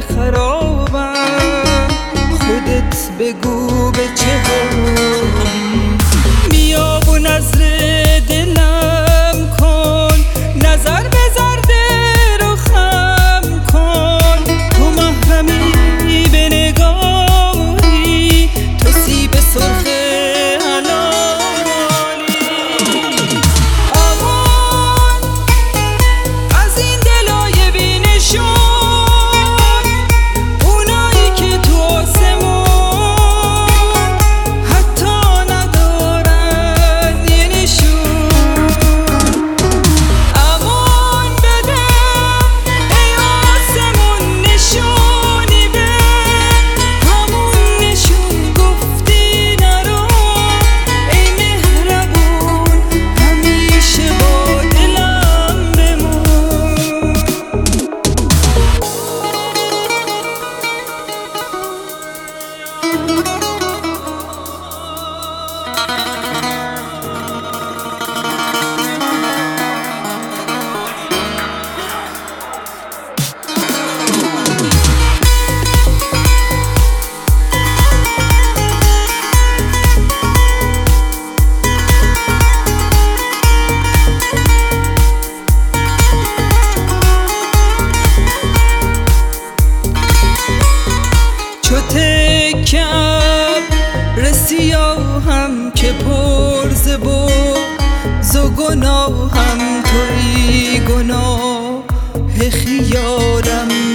خرابم، خودت بگو به چه حالی. بیا و نظر دلم کن، نظر به زرد رخم کن. تو محرمی به نگاهی، تو سیب سرخ حلالی. امان از این دلای بی‌نشان، اونایی که تو آسمون حتی ندارن یه نشون. امان بده ای آسمون، نشونی به همون نشون گفتی نرو. ای مهربون همیشه با دلم بمون. چو تکم رسیاهم که پر ز بغض و گناهم، تویی گناه خیالم.